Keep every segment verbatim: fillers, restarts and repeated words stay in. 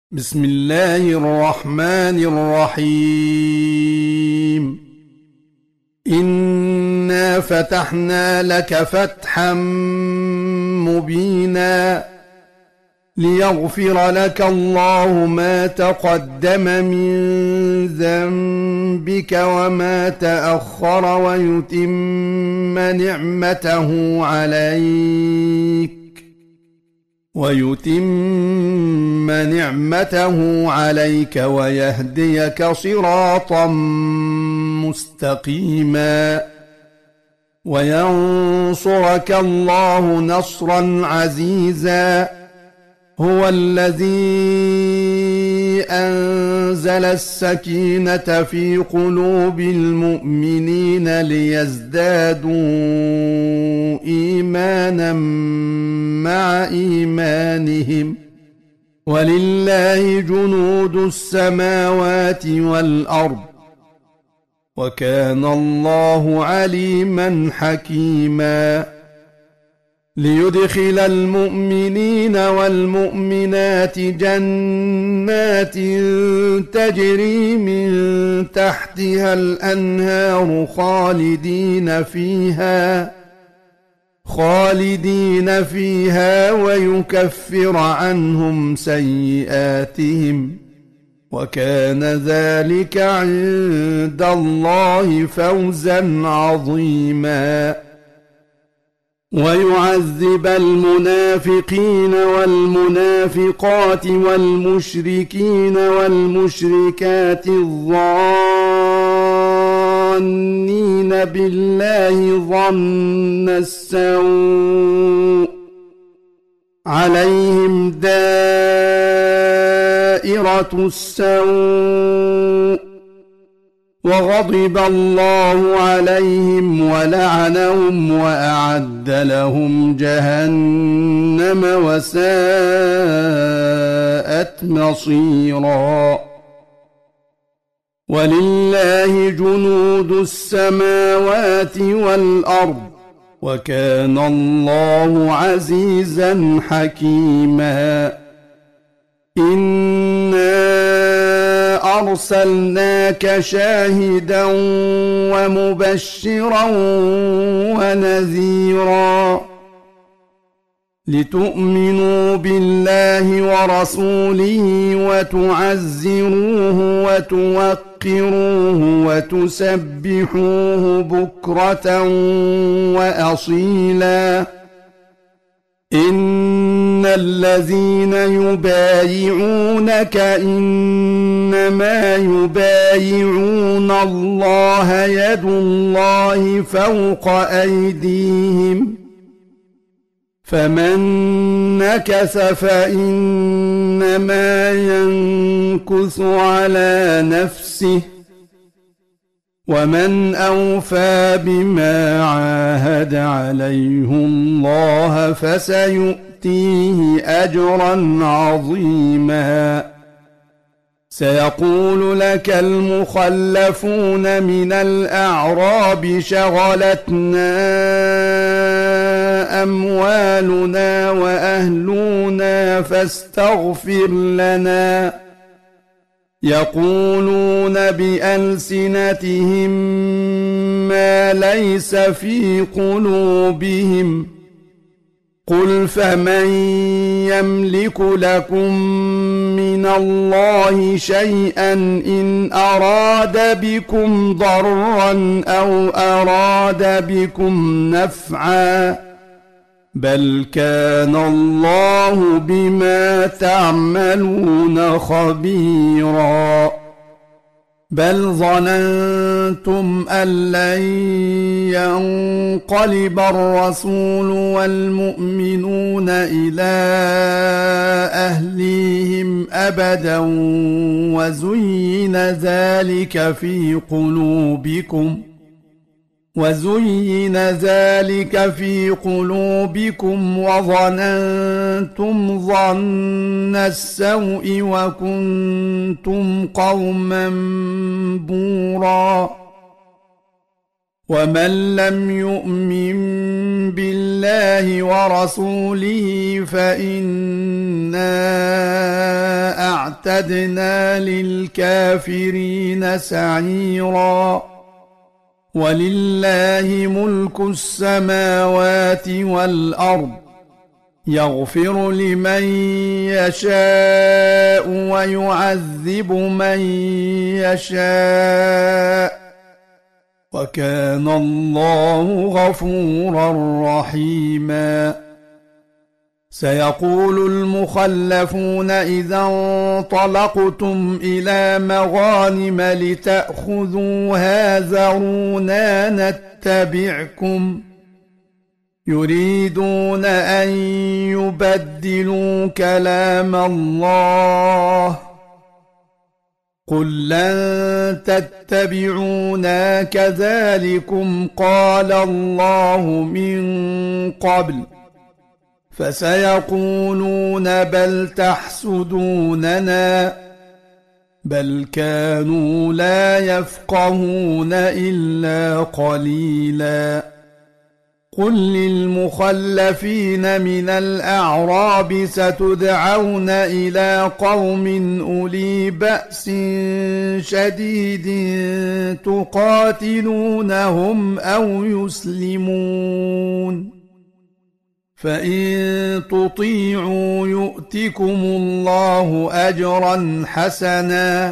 بسم الله الرحمن الرحيم. إنا فتحنا لك فتحا مبينا ليغفر لك الله ما تقدم من ذنبك وما تأخر ويتم نعمته عليك ويتم نعمته عليك ويهديك صراطا مستقيما وينصرك الله نصرا عزيزا. هو الذي أنزل السكينة في قلوب المؤمنين ليزدادوا إيمانا مع إيمانهم ولله جنود السماوات والأرض وكان الله عليما حكيما. ليدخل المؤمنين والمؤمنات جنات تجري من تحتها الأنهار خالدين فيها خالدين فيها ويكفر عنهم سيئاتهم وكان ذلك عند الله فوزا عظيما. ويعذب المنافقين والمنافقات والمشركين والمشركات الظانين بالله ظن السوء عليهم دائرة السوء وغضب الله عليهم ولعنهم وأعد لهم جهنم وساءت مصيرا. ولله جنود السماوات والأرض وكان الله عزيزا حكيما. إنا أرسلناك شاهدا ومبشرا ونذيرا لتؤمنوا بالله ورسوله وتعزروه وتوقروه وتسبحوه بكرة وأصيلا. إن الذين يبايعونك إنما يبايعون الله يد الله فوق أيديهم فمن نكث فإنما ينكث على نفسه ومن أوفى بما عاهد عليه الله فسيؤتيه أجرا عظيما. سيقول لك المخلفون من الأعراب شغلتنا أموالنا وأهلنا فاستغفر لنا يقولون بألسنتهم ما ليس في قلوبهم قل فمن يملك لكم من الله شيئا إن أراد بكم ضرا أو أراد بكم نفعا بل كان الله بما تعملون خبيرا. بل ظننتم أن لن ينقلب الرسول والمؤمنون إلى أهليهم أبدا وزين ذلك في قلوبكم وزين ذلك في قلوبكم وظننتم ظن السوء وكنتم قوما بورا. ومن لم يؤمن بالله ورسوله فإنا أعتقد وأعتدنا للكافرين سعيرا ولله ملك السماوات والأرض يغفر لمن يشاء ويعذب من يشاء وكان الله غفورا رحيما سيقول المخلفون إذا انطلقتم إلى مغانم لتأخذوها ذرونا نتبعكم يريدون أن يبدلوا كلام الله قل لن تتبعونا كذلكم قال الله من قبل فسيقولون بل تحسدوننا بل كانوا لا يفقهون إلا قليلا قل للمخلفين من الأعراب ستدعون إلى قوم أولي بأس شديد تقاتلونهم أو يسلمون فإن تطيعوا يؤتكم الله أجرا حسنا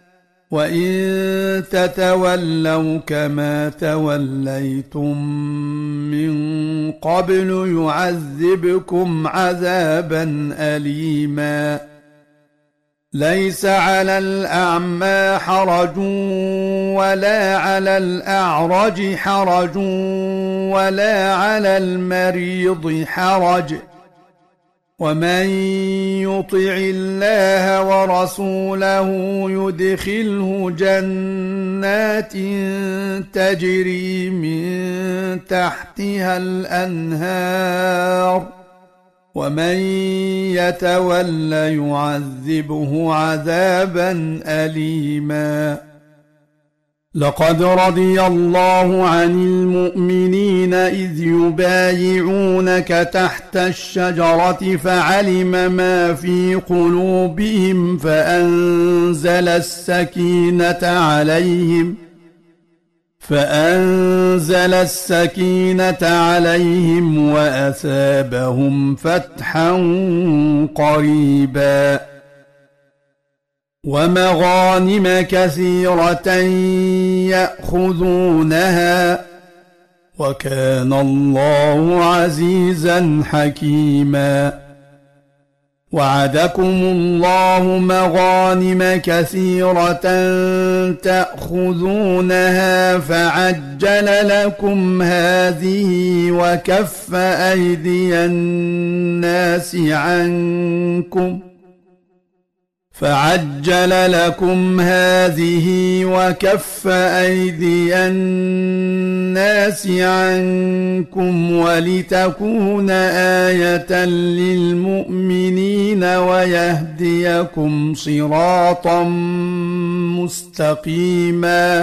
وإن تتولوا كما توليتم من قبل يعذبكم عذابا أليما ليس على الأعمى حرج ولا على الأعرج حرج ولا على المريض حرج ومن يطع الله ورسوله يدخله جنات تجري من تحتها الأنهار ومن يتول يعذبه عذابا أليما لقد رضي الله عن المؤمنين إذ يبايعونك تحت الشجرة فعلم ما في قلوبهم فأنزل السكينة عليهم فأنزل السكينة عليهم وأثابهم فتحا قريبا ومغانم كثيرة يأخذونها وكان الله عزيزا حكيما وعدكم الله مغانم كثيرة تأخذونها فعجل لكم هذه وكف أيدي الناس عنكم فعجل لكم هذه وكف أيدي الناس عنكم ولتكون آية للمؤمنين ويهديكم صراطا مستقيما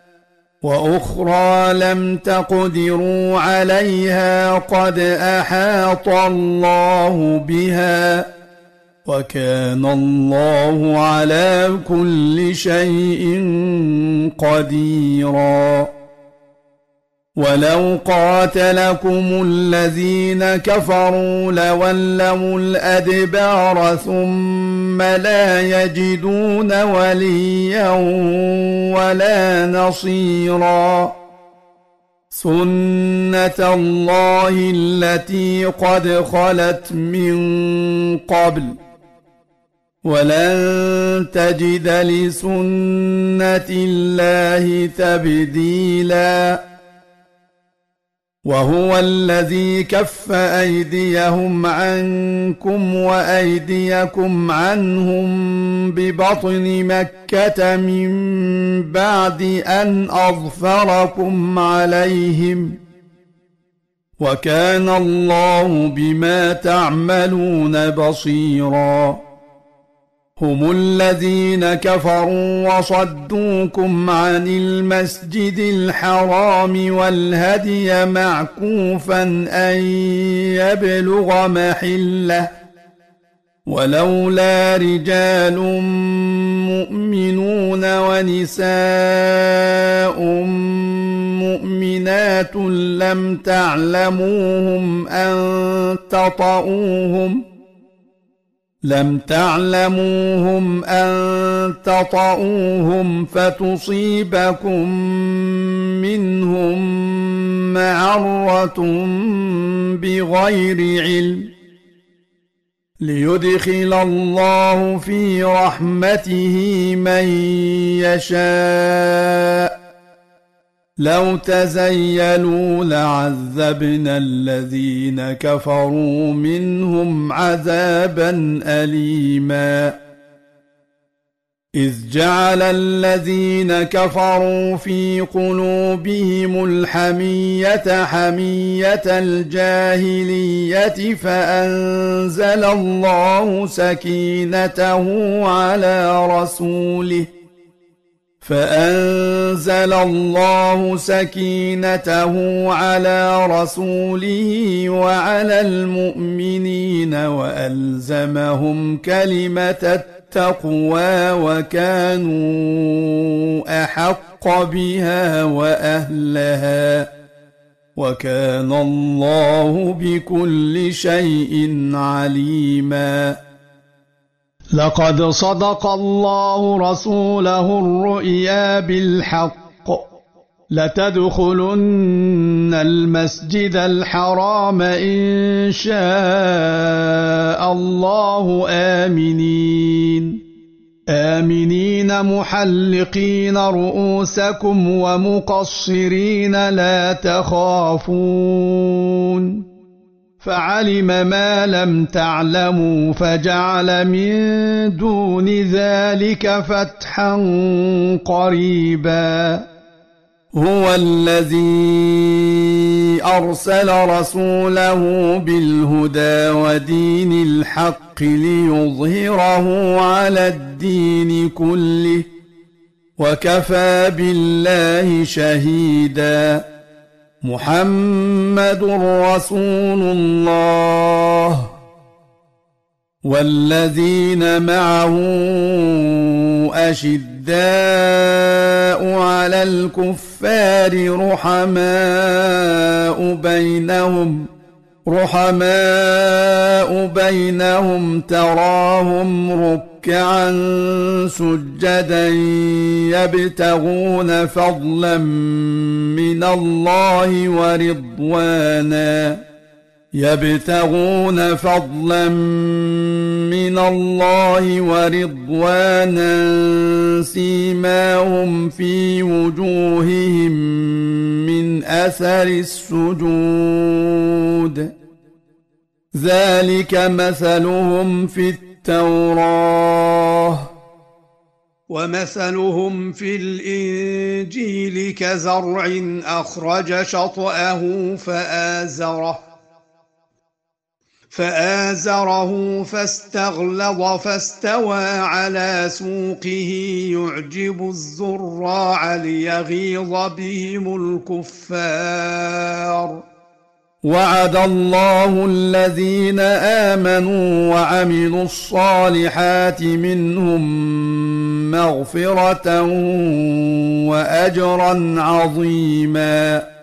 وأخرى لم تقدروا عليها قد أحاط الله بها وكان الله على كل شيء قديرا ولو قاتلكم الذين كفروا لولوا الأدبار ثم لا يجدون وليا ولا نصيرا سنة الله التي قد خلت من قبل ولن تجد لسنة الله تبديلا وهو الذي كف أيديهم عنكم وأيديكم عنهم ببطن مكة من بعد أن أظفركم عليهم وكان الله بما تعملون بصيرا هم الذين كفروا وصدوكم عن المسجد الحرام والهدي معكوفا أن يبلغ محله ولولا رجال مؤمنون ونساء مؤمنات لم تعلموهم أن تطؤوهم لم تعلموهم أن تطؤوهم فتصيبكم منهم معرة بغير علم ليدخل الله في رحمته من يشاء لو تزيلوا لعذبنا الذين كفروا منهم عذابا أليما إذ جعل الذين كفروا في قلوبهم الحمية حمية الجاهلية فأنزل الله سكينته على رسوله فأنزل الله سكينته على رسوله وعلى المؤمنين وألزمهم كلمة التقوى وكانوا أحق بها وأهلها وكان الله بكل شيء عليما. لقد صدق الله رسوله الرؤيا بالحق لتدخلن المسجد الحرام إن شاء الله آمنين آمنين محلقين رؤوسكم ومقصرين لا تخافون فعلم ما لم تعلموا فجعل من دون ذلك فتحا قريبا. هو الذي أرسل رسوله بالهدى ودين الحق ليظهره على الدين كله وكفى بالله شهيدا. محمد رسول الله والذين معه أشداء على الكفار رحماء بينهم رحماء بينهم تراهم ركعا سجدا يبتغون فضلا من الله ورضوانا يبتغون فضلا من الله ورضوانا سيماهم في وجوههم من أثر السجود ذلك مثلهم في التوراة ومثلهم في الإنجيل كزرع أخرج شطأه فآزره فآزره فاستغلظ فاستوى على سوقه يعجب الزراع ليغيظ بهم الكفار. وعد الله الذين آمنوا وعملوا الصالحات منهم مغفرة وأجرا عظيما.